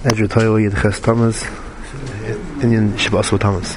Edgar Toyo Yidches Thomas, Indian Shabbat Thomas.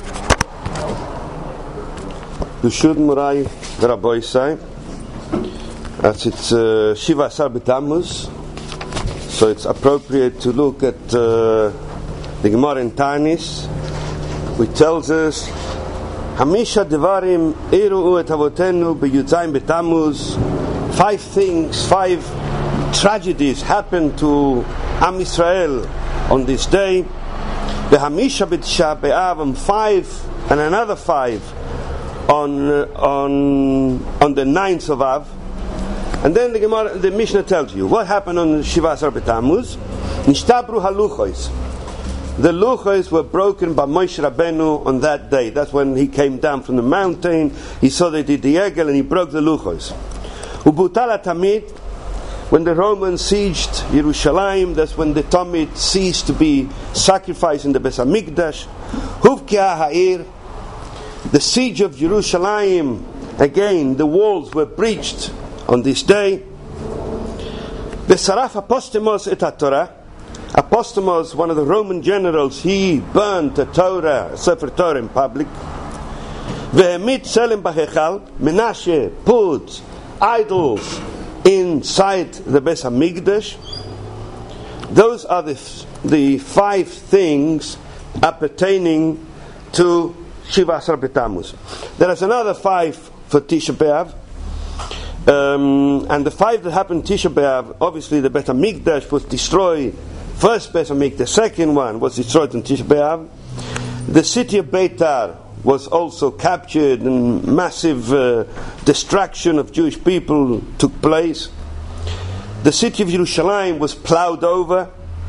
Du should Murai Rabbi say, as it's Shiva Asar B'Tammuz, so it's appropriate to look at the Gemara in Tanis, which tells us Hamisha Devarim Iru'u et Avotenu B'Yutzayim B'Tammuz. 5 things, 5 tragedies happened to Am Yisrael on this day. The Hamisha B'Tisha B'Av, and 5 and another 5 on the 9th of Av. And then the Mishnah tells you what happened on Shiva Asar B'Tammuz. Nishtabru haluchos. The luchos were broken by Moshe Rabbeinu on that day. That's when he came down from the mountain. He saw they did the egel and he broke the luchos. Ubutala Tamid, when the Romans sieged Yerushalayim, that's when the Tamid ceased to be sacrificed in the Beis Hamikdash. Huvkia Ha'ir, the siege of Yerushalayim, again the walls were breached on this day. Besaraf Apostemos et HaTorah. Apostemos, one of the Roman generals, he burned the Torah, Sefer Torah in public. Vehemit Selem B'Hechal, Menashe put idols inside the Beis Hamikdash. Those are the 5 things appertaining to Shiva Asar B'Tammuz. There is another 5 for Tisha B'Av, and the 5 that happened Tisha B'Av, obviously the Beis Hamikdash was destroyed. First Beis Hamikdash, the second one was destroyed on Tisha B'Av. The city of Beitar was also captured, and massive destruction of Jewish people took place. The city of Yerushalayim was plowed over.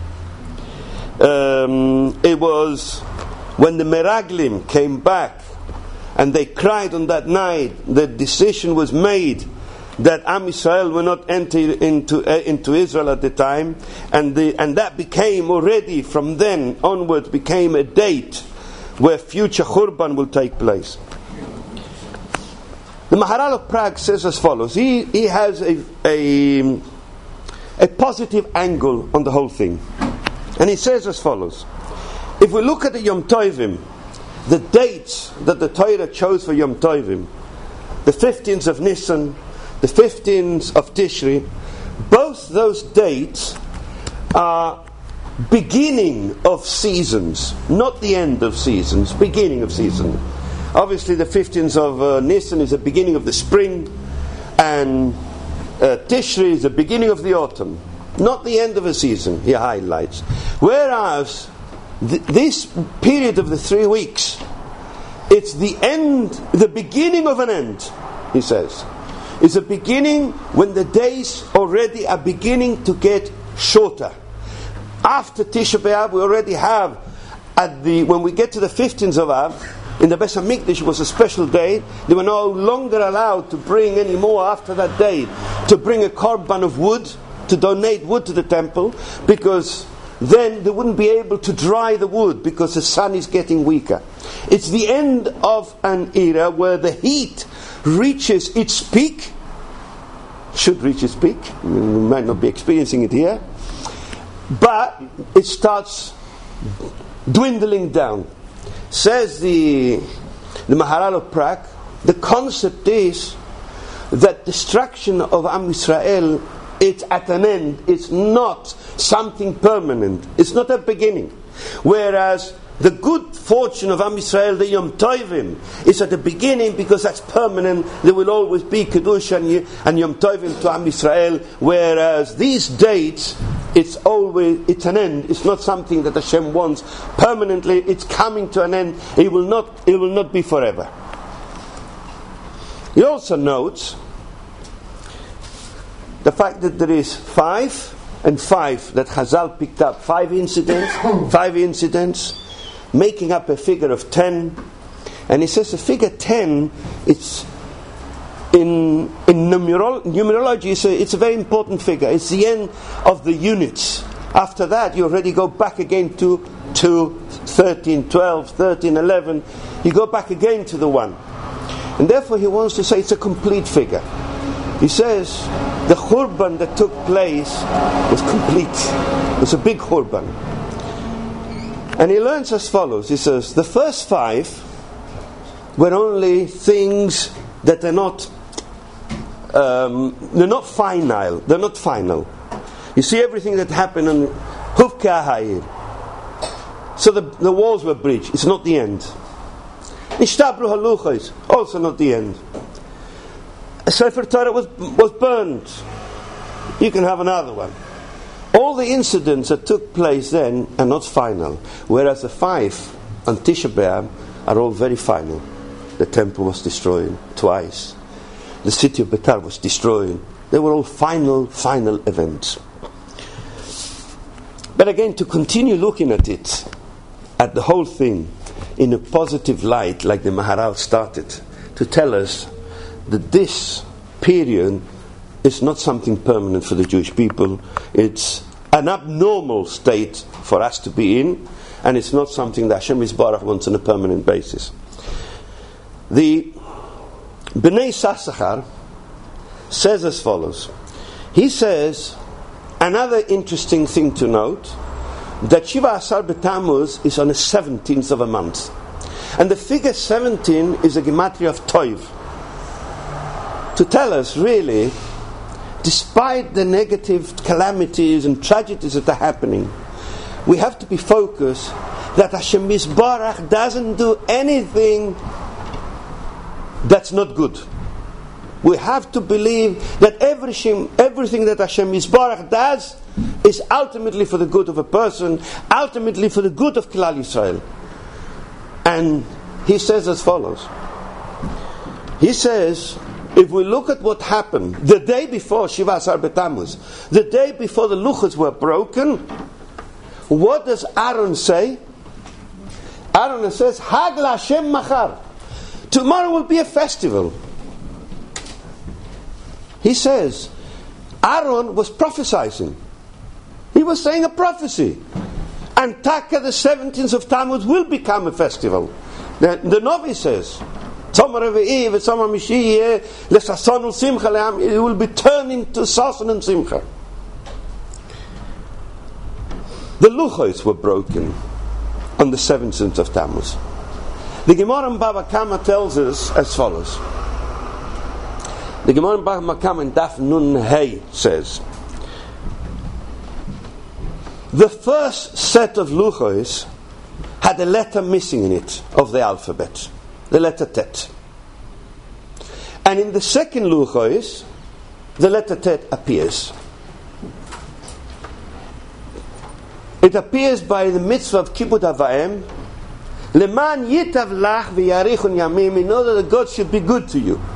It was when the Meraglim came back and they cried on that night, the decision was made that Am Yisrael will not enter into Israel at the time, and that became already from then onwards became a date where future Churban will take place. The Maharal of Prague says as follows. He has a positive angle on the whole thing, and he says as follows. If we look at the Yom Tovim, the dates that the Torah chose for Yom Tovim, the 15th of Nisan, the 15th of Tishri, both those dates are beginning of seasons, not the end of seasons, beginning of season. Obviously the 15th of Nisan is the beginning of the spring, and Tishri is the beginning of the autumn, not the end of a season, he highlights. Whereas this period of the 3 weeks, it's the end, the beginning of an end, he says. It's a beginning when the days already are beginning to get shorter. After Tisha B'Av, we already have when we get to the 15th of Av, in the Beis Hamikdash was a special day. They were no longer allowed to bring any more after that day, to bring a korban of wood, to donate wood to the temple, because then they wouldn't be able to dry the wood because the sun is getting weaker. It's the end of an era where the heat reaches its peak, should reach its peak. We might not be experiencing it here, but it starts dwindling down. Says the Maharal of Prague, the concept is that destruction of Am Yisrael, it's at an end, it's not something permanent, it's not a beginning. Whereas the good fortune of Am Yisrael, the Yom Tovim, is at the beginning because that's permanent. There will always be Kedusha and Yom Tovim to Am Yisrael. Whereas these dates, it's an end. It's not something that Hashem wants permanently. It's coming to an end. It will not be forever. He also notes the fact that there is 5 and 5 that Chazal picked up. 5 incidents. Making up a figure of 10, and he says the figure 10, it's in numerology, it's a very important figure. It's the end of the units. After that, you already go back again to 13, 12, 13, 11. You go back again to the 1, and therefore he wants to say it's a complete figure. He says the Churban that took place was complete. It was a big Churban. And he learns as follows. He says, the first 5 were only things that are not they're not final. They're not final. You see everything that happened in Huvka Hayir. So the walls were breached. It's not the end. Ishtabru Haluchos, also not the end. A Sefer Torah was burned. You can have another one. All the incidents that took place then are not final, whereas the 5 on Tisha B'Av are all very final. The temple was destroyed twice. The city of Betar was destroyed. They were all final events. But again, to continue looking at it, at the whole thing, in a positive light, like the Maharal started, to tell us that this period is not something permanent for the Jewish people. It's an abnormal state for us to be in, and it's not something that Hashem Yisbarach wants on a permanent basis. The Bnei Sassachar says as follows. He says, another interesting thing to note, that Shiva Asar B'Tammuz is on the 17th of a month. And the figure 17 is a gematria of Toiv. To tell us, really, despite the negative calamities and tragedies that are happening, we have to be focused that Hashem Yisbarach doesn't do anything that's not good. We have to believe that everything that Hashem Yisbarach does is ultimately for the good of a person, ultimately for the good of Klal Yisrael. And he says as follows. He says, if we look at what happened the day before Shiva Asar B'Tammuz, the day before the luchos were broken, what does Aaron say? Aaron says, Hag LaHashem Machar. Tomorrow will be a festival. He says, Aaron was prophesying. He was saying a prophecy. And Taka, the 17th of Tammuz, will become a festival. The Novi says, it will be turned into Sason and Simcha. The Luchos were broken on the 17th of Tammuz. The Gemara in Baba Kama tells us as follows. The Gemara in Baba Kama in Daf Nun Hey says, the first set of Luchos had a letter missing in it of the alphabet, the letter Tet. And in the second Luchos, the letter Tet appears. It appears by the mitzvah of Kibbud Avayim, Leman yitav lach v'yarichun yamim, in order that God should be good to you.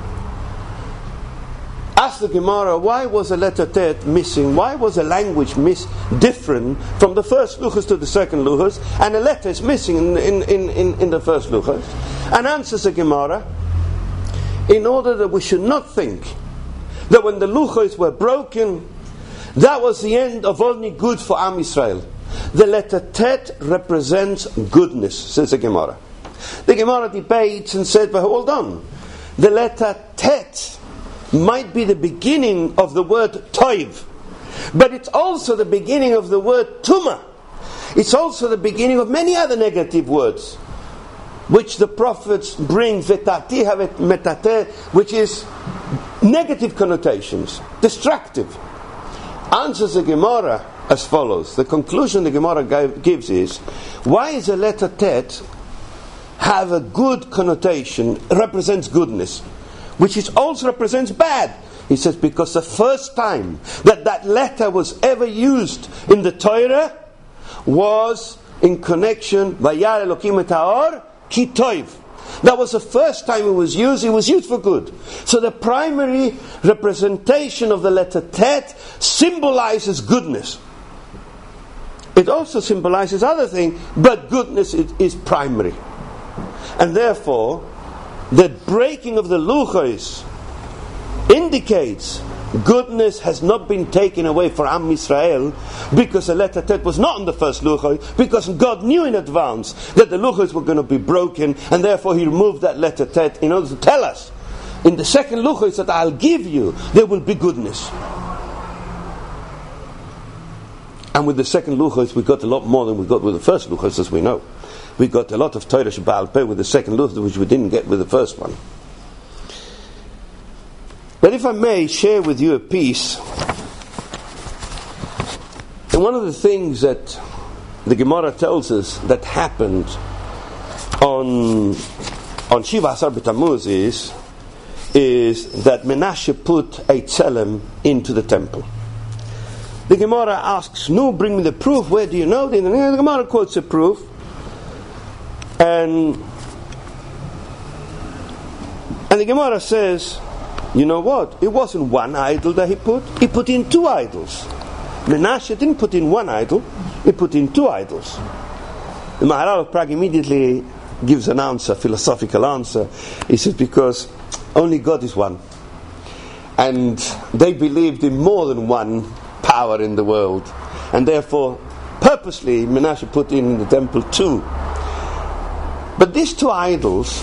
Ask the Gemara, why was the letter Tet missing? Why was the language different from the first Luchos to the second Luchos, and a letter is missing in the first Luchos? And answers the Gemara, in order that we should not think that when the Luchos were broken, that was the end of only good for Am Yisrael. The letter Tet represents goodness, says the Gemara. The Gemara debates and said, but hold on, the letter Tet might be the beginning of the word Toiv, but it's also the beginning of the word Tumah. It's also the beginning of many other negative words, which the prophets bring, Vetatiha Metateh, which is negative connotations, destructive. Answers the Gemara as follows. The conclusion the Gemara gives is, why is the letter Tet have a good connotation, represents goodness, which is also represents bad? He says, because the first time that letter was ever used in the Torah was in connection, Vayar Elokim et haor ki toiv. That was the first time it was used for good. So the primary representation of the letter Tet symbolizes goodness. It also symbolizes other things, but goodness is primary. And therefore, the breaking of the Luchos indicates goodness has not been taken away for Am Yisrael, because the letter Tet was not in the first Luchos, because God knew in advance that the Luchos were going to be broken, and therefore He removed that letter Tet in order to tell us in the second luchos that I'll give you, there will be goodness. And with the second luchos, we got a lot more than we got with the first luchos, as we know. We got a lot of Torah Shebaal Peh with the second luchos, which we didn't get with the first one. But if I may share with you a piece, and one of the things that the Gemara tells us that happened on Shiva Asar B'Tammuz is that Menashe put a tzelem into the temple. The Gemara asks, "No, bring me the proof. Where do you know?" The Gemara quotes a proof, and the Gemara says, "You know what? It wasn't one idol that he put. He put in two idols. Menashe didn't put in one idol. He put in two idols." The Maharal of Prague immediately gives an answer, philosophical answer. He says, because only God is one, and they believed in more than one power in the world, and therefore purposely Menashe put in the temple two. But these two idols,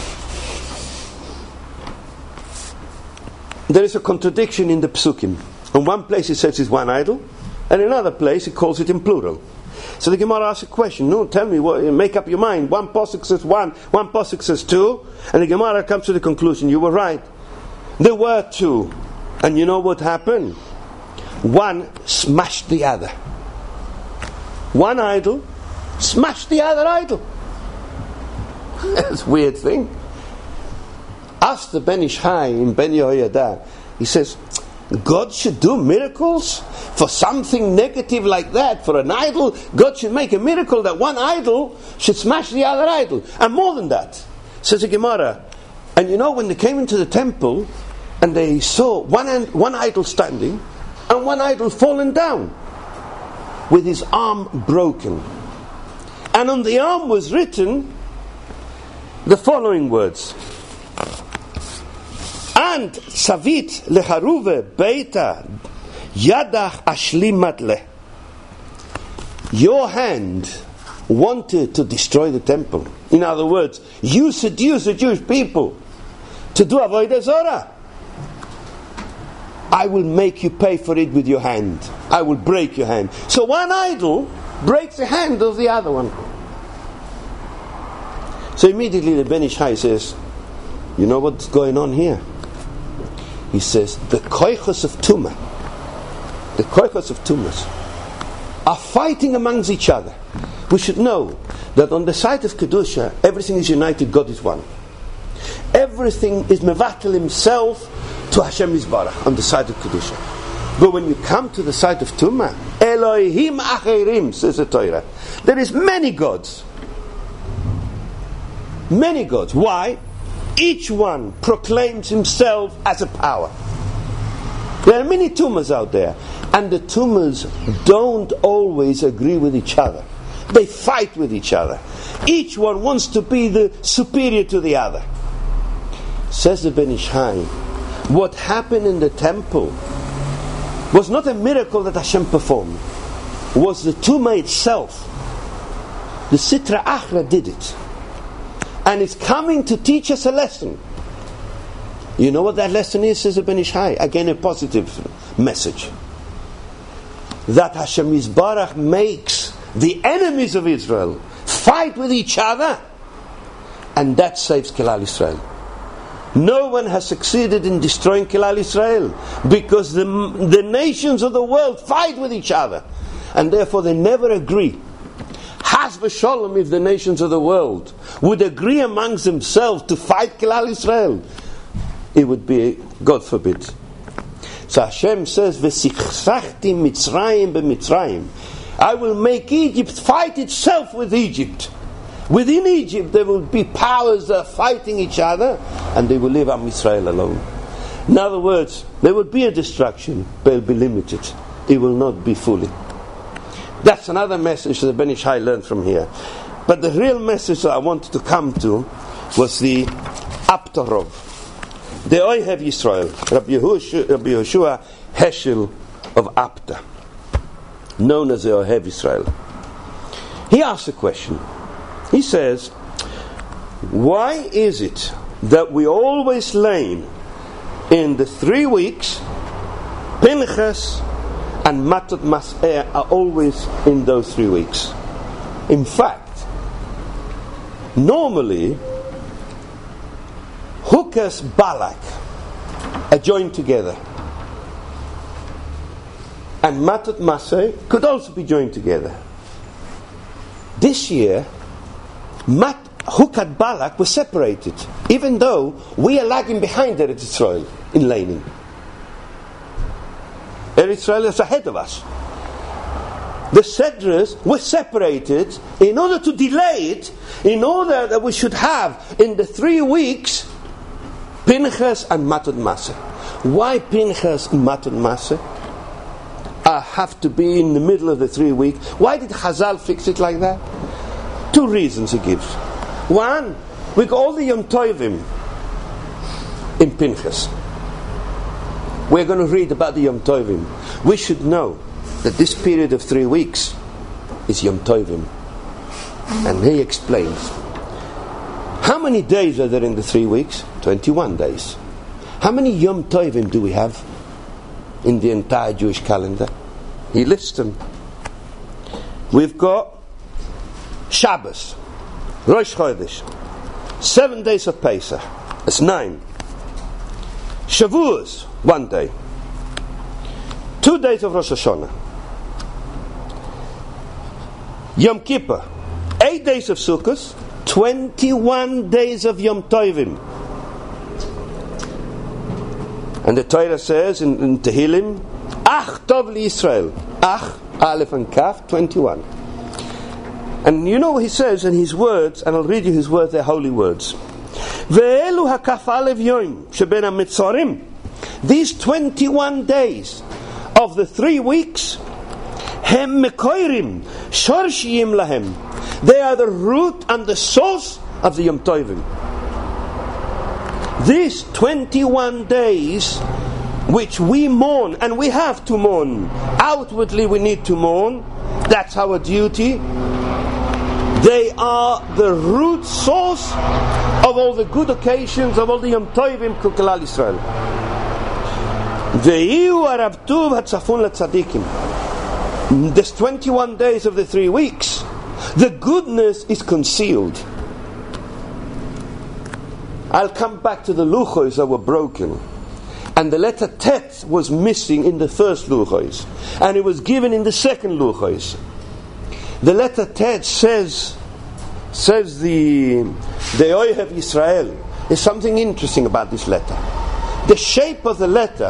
there is a contradiction in the Psukim. In one place it says it's one idol, and in another place it calls it in plural. So the Gemara asks a question. No, tell me, make up your mind. One pasuk says one pasuk says two, and the Gemara comes to the conclusion, you were right. There were two, and you know what happened? One smashed the other. One idol smashed the other idol. That's a weird thing. Ask the Ben Ish Hai in Ben Yehoyada. He says, God should do miracles for something negative like that, for an idol. God should make a miracle that one idol should smash the other idol. And more than that, says the Gemara. And you know, when they came into the temple and they saw one idol standing and one idol fallen down with his arm broken, and on the arm was written the following words: and savit leharuve beita yadach ashlimat le. Your hand wanted to destroy the temple. In other words, you seduced the Jewish people to do avodah zarah. I will make you pay for it with your hand. I will break your hand. So one idol breaks the hand of the other one. So immediately the Ben Ish Hai says, you know what's going on here? He says, the koichos of Tumah, the koichos of Tumas are fighting amongst each other. We should know that on the side of Kedusha, everything is united, God is one. Everything is mevatel himself to Hashem Yisbarach on the side of Kedusha. But when you come to the side of Tumah, Elohim acherim, says the Torah, there is many gods. Many gods. Why? Each one proclaims himself as a power. There are many tumas out there, and the tumas don't always agree with each other. They fight with each other. Each one wants to be the superior to the other. Says the Ben Ish Hai, what happened in the temple was not a miracle that Hashem performed. It was the Tumah itself. The Sitra Achra did it. And it's coming to teach us a lesson. You know what that lesson is, says the Ben Ish Hai? Again, a positive message. That Hashem Yisbarach makes the enemies of Israel fight with each other, and that saves Kilal Yisrael. No one has succeeded in destroying Kilal Yisrael because the nations of the world fight with each other, and therefore they never agree. Has v'sholom, if the nations of the world would agree amongst themselves to fight Kilal Yisrael, it would be, God forbid. So Hashem says, "V'sichsachti Mitzrayim b'Mitzrayim." I will make Egypt fight itself with Egypt. Within Egypt there will be powers that are fighting each other, and they will leave Am Yisrael alone. In other words, there will be a destruction, but it will be limited. It will not be fully. That's another message that Ben Ish Hai learned from here. But the real message that I wanted to come to was the Aptarov, the Ohev Yisrael, Rabbi Yehoshua Heschel of Apta, known as the Ohev Yisrael. He asked a question. He says, why is it that we always blame in the 3 weeks, Pinchas and Matot Mas'eh are always in those 3 weeks. In fact, normally, Hukas Balak are joined together. And Matot Mas'eh could also be joined together. This year, Hukat Balak was separated, even though we are lagging behind Eretz Yisrael in laning. Eretz Yisrael is ahead of us. The Sedras were separated in order to delay it, in order that we should have in the 3 weeks Pinchas and Matot Mas'eh. Why Pinchas and Matot Mas'eh have to be in the middle of the 3 weeks? Why did Chazal fix it like that? 2 reasons he gives. One, we got all the Yom Tovim in Pinchas. We're going to read about the Yom Tovim. We should know that this period of 3 weeks is Yom Tovim. And he explains. How many days are there in the 3 weeks? 21 days. How many Yom Tovim do we have in the entire Jewish calendar? He lists them. We've got Shabbos, Rosh Chodesh, 7 days of Pesach, that's 9. Shavuos, 1 day. 2 days of Rosh Hashanah. Yom Kippur, 8 days of Sukkot, 21 days of Yom Tovim. And the Torah says in Tehillim, Ach Tov L'Yisrael. Ach, Aleph and Kaf, 21. And you know what he says in his words, and I'll read you his words, they're holy words. Ve'elu hakaf alev yoim sheben hamitzorim. These 21 days of the 3 weeks, hem mekoirim shorshiyim lahem. They are the root and the source of the Yom Tovim. These 21 days which we mourn, and we have to mourn. Outwardly we need to mourn. That's our duty. They are the root source of all the good occasions, of all the Yom Tovim Kukalal Israel. Ve'iu Arav Tuv Hatzafun LaTzadikim. This 21 days of the 3 weeks, the goodness is concealed. I'll come back to the luchos that were broken. And the letter Tet was missing in the first luchos. And it was given in the second luchos. The letter Tet says the Ohev Yisrael. There's something interesting about this letter. The shape of the letter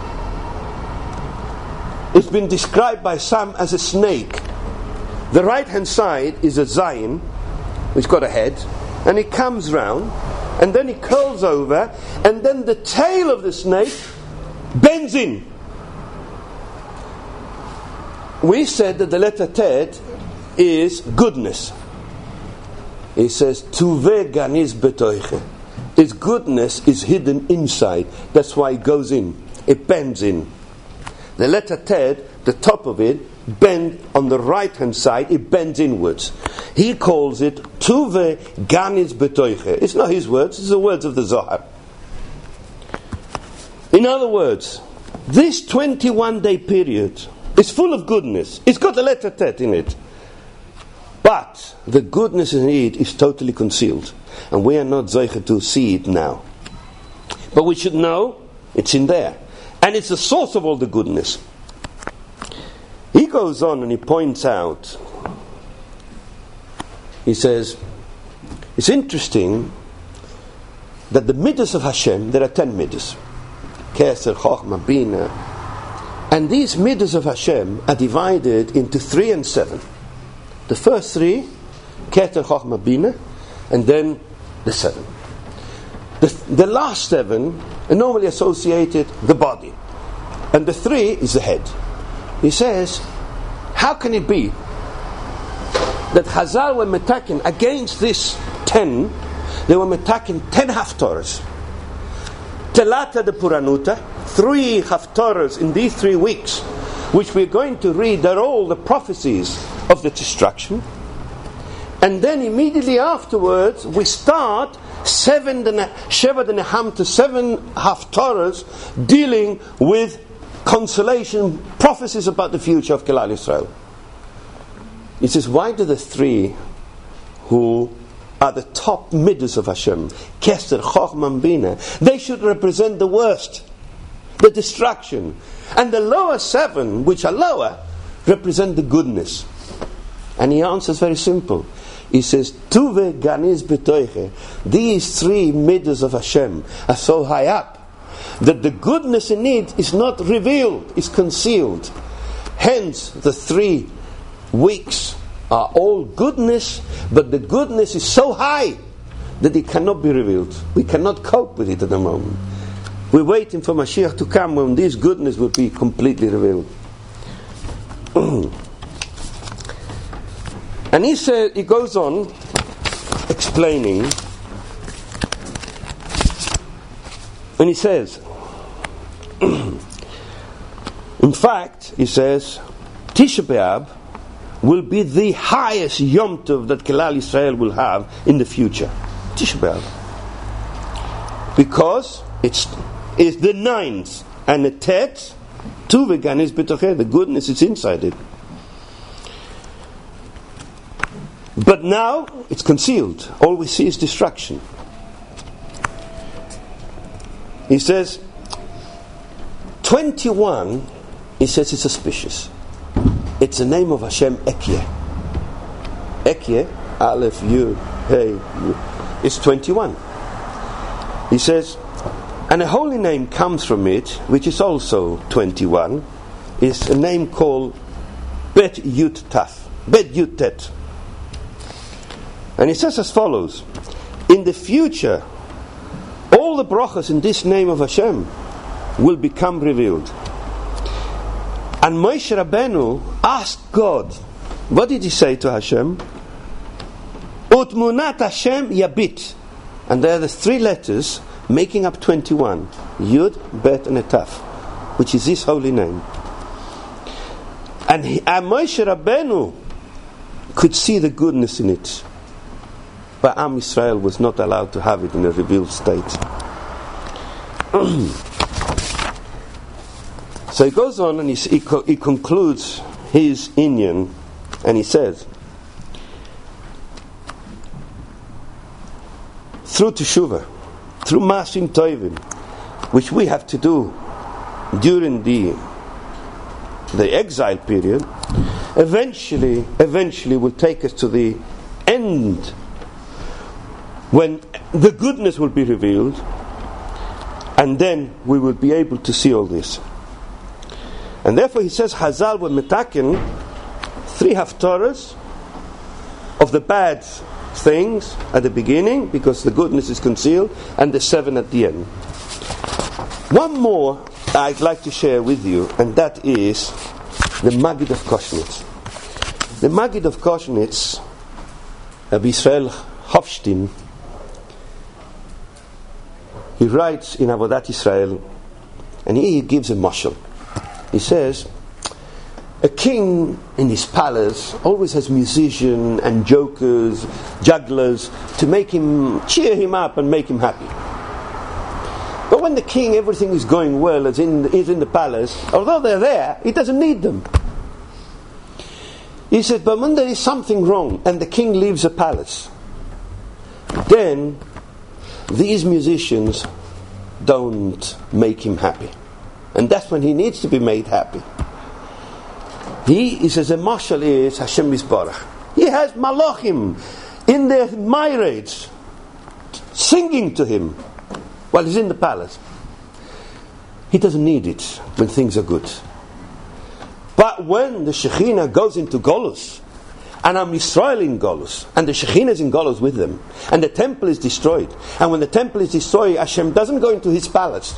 has been described by some as a snake. The right hand side is a Zion, which got a head, and it comes round, and then it curls over, and then the tail of the snake bends in. We said that the letter Tet is goodness. It says Tuve Ganiz Betoiche. Its goodness is hidden inside. That's why it goes in. It bends in. The letter Tet, the top of it, bend on the right hand side, it bends inwards. He calls it Tuve Ganiz Betoiche. It's not his words, it's the words of the Zohar. In other words, this 21-day period is full of goodness. It's got the letter Tet in it. But the goodness in it is totally concealed. And we are not zeicher to see it now. But we should know it's in there. And it's the source of all the goodness. He goes on and he points out, he says, it's interesting that the midas of Hashem, there are 10 midas. Keser, Chochmah, Bina. And these midas of Hashem are divided into 3 and 7. The first 3, Keter, Chochmah, Bina, and then the 7. The last 7 are normally associated with the body. And the 3 is the head. He says, how can it be that Chazal were metaken against this 10, they were metaken 10 haftorahs. Telata de Puranuta, 3 haftorahs in these 3 weeks, which we're going to read, they're all the prophecies of the destruction. And then immediately afterwards, we start 7 haftarahs dealing with consolation, prophecies about the future of Klal Yisrael. He says, why do the three who are the top midas of Hashem, Keser, Chochmah, and Bina, they should represent the worst, the destruction, and the lower 7, which are lower, represent the goodness? And he answers very simple. He says, Tuve Ganiz B'toiche, these 3 midas of Hashem are so high up that the goodness in it is not revealed, is concealed. Hence the 3 weeks are all goodness, but the goodness is so high that it cannot be revealed. We cannot cope with it at the moment. We're waiting for Mashiach to come when this goodness will be completely revealed. And he goes on explaining, and he says, in fact, he says, Tisha B'Av will be the highest Yom Tov that Klal Yisrael will have in the future. Tisha B'Av. Because it's the 9th and the Tet, Tuve Ganiz B'tocheh, the goodness is inside it. But now it's concealed. All we see is destruction. He says 21, he says it's suspicious. It's the name of Hashem, Ekyeh. Ekyeh, Aleph, Yud, Hey, Yud. It's 21. He says, and a holy name comes from it, which is also 21. Is a name called Bet Yud Taf. Bet Yud Tet. And he says as follows, in the future, all the brachas in this name of Hashem will become revealed. And Moshe Rabbeinu asked God, what did he say to Hashem? Utmunat Hashem Yabit. And there are the 3 letters making up 21. Yud, Bet, and Taf, which is his holy name. And Moshe Rabbeinu could see the goodness in it. But Am Yisrael was not allowed to have it in a revealed state. So he goes on and he concludes his inyan, and he says, through Teshuvah, through Masim Tovim, which we have to do during the exile period, eventually will take us to the end, when the goodness will be revealed, and then we will be able to see all this. And therefore he says Hazal were metaken 3 haftarahs of the bad things at the beginning, because the goodness is concealed, and the 7 at the end. One more I'd like to share with you, and that is the Maggid of Koshnitz. The Maggid of Koshnitz, Rabbi Israel Hofstein, he writes in Avodat Israel, and he gives a mashal. He says, a king in his palace always has musicians and jokers, jugglers, to cheer him up and make him happy. But when the king, everything is going well, is in the palace, although they're there, he doesn't need them. He said, but when there is something wrong and the king leaves the palace, then these musicians don't make him happy. And that's when he needs to be made happy. He says, a marshal is Hashem Yisbarach. He has malachim in their myriads singing to him while he's in the palace. He doesn't need it when things are good. But when the Shekhinah goes into Golus, and Am Yisrael in Golus, and the Shekhinah is in Golus with them, and the temple is destroyed, and when the temple is destroyed, Hashem doesn't go into his palace,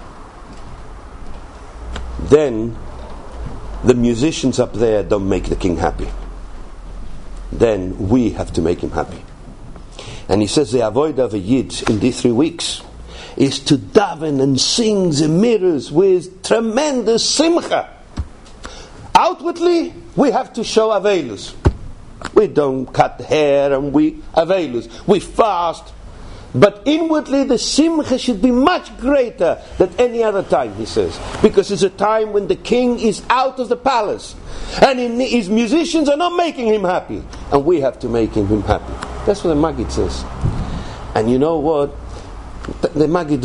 then the musicians up there don't make the king happy. Then we have to make him happy. And he says the avodah of a Yid in these 3 weeks is to daven and sing the mirrors with tremendous simcha. Outwardly, we have to show avelus. We don't cut hair and we avelus. We fast. But inwardly the simcha should be much greater than any other time, he says. Because it's a time when the king is out of the palace. And his musicians are not making him happy. And we have to make him happy. That's what the Maggid says. And you know what? The Maggid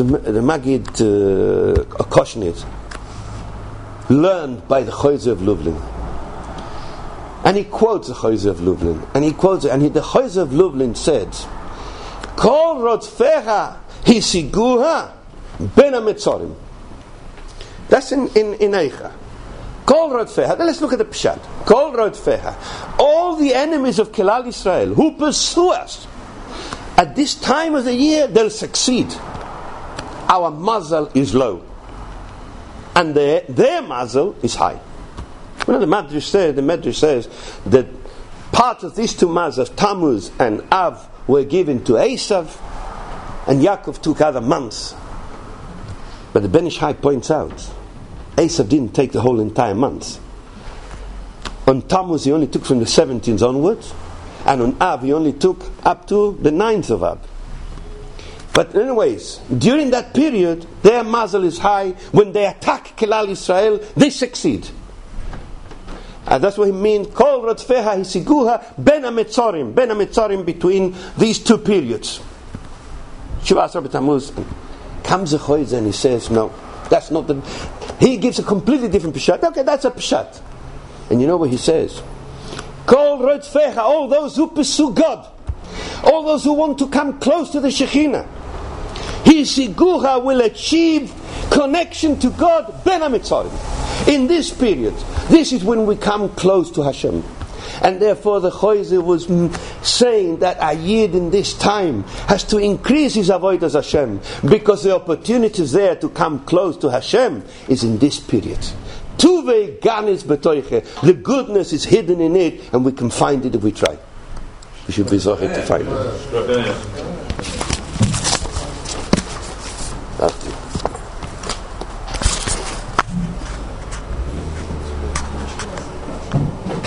Koshnit learned by the Chayzer of Lublin. And he quotes the Chayzer of Lublin. And the Chayzer of Lublin said, Kol Rodfecha Hisiguha Ben HaMetzorim. That's in Eicha. Kol Rodfecha. Now let's look at the Pshat. Kol Rodfecha. All the enemies of Kelal Israel who pursue us, at this time of the year, they'll succeed. Our mazal is low. And their mazal is high. The Medrash says that part of these two mazals, Tammuz and Av, were given to Esav, and Yaakov took other months. But the Ben Ish Chai points out, Esav didn't take the whole entire month. On Tammuz he only took from the 17th onwards, and on Av he only took up to the 9th of Av. But anyways, during that period, their mazal is high. When they attack Kelal Israel, they succeed. And that's what he means. Kol Rodfecha Hisiguha Ben HaMetzorim between these two periods. Shiva Asar B'Tammuz. Comes a Chayzer and he says, no, that's not the... He gives a completely different Pshat. Okay, that's a Pshat. And you know what he says? Kol Rodfecha, all those who pursue God, all those who want to come close to the Shekhinah, Hisiguha will achieve connection to God Ben HaMetzorim. In this period, this is when we come close to Hashem. And therefore the Chayzer was saying that a Yid in this time has to increase his avodas Hashem, because the opportunities there to come close to Hashem is in this period. Tuvei ganis betoiche. The goodness is hidden in it, and we can find it if we try. We should be zocheh to find it.